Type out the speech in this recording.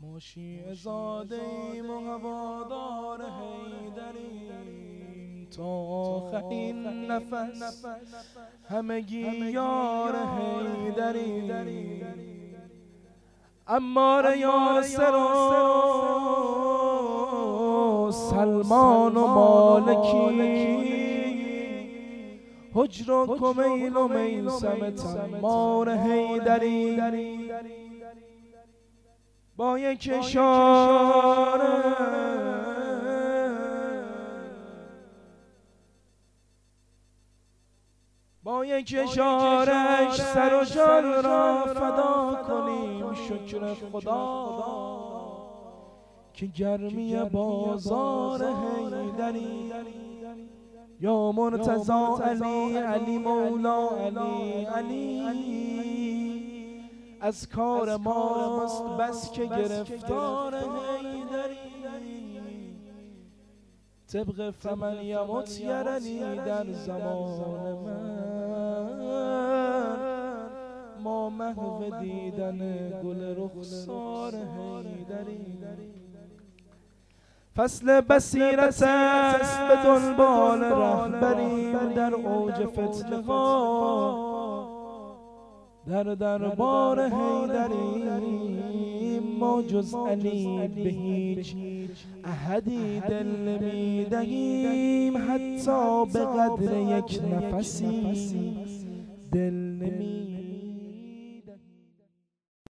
ما شیعه زاده ایم و هوادار حیدریم تا آخرین نفس همگی یار حیدریم. عمار یاسر و سلمان و مالکی، حجر و کمیل و میثم تمار حیدری، با یک اشاره اش سر و جان را فدا کنیم. شکر خدا که گرمی بازار حیدری. یا مرتضی علی، علی مولا علی، علی از کار ماست بس که گرفتار حیدری. طبق فمن یمت یرنی در زمان من، ما محو دیدن گل رخسار حیدری. فصل بصیرت است به دنبال رهبریم در اوج فتنه ها، در دربار حیدری. ما جز علی به هیچ احدی دل نمیدهیم، حتی به قدر یک نفسی دل نمیدهیم.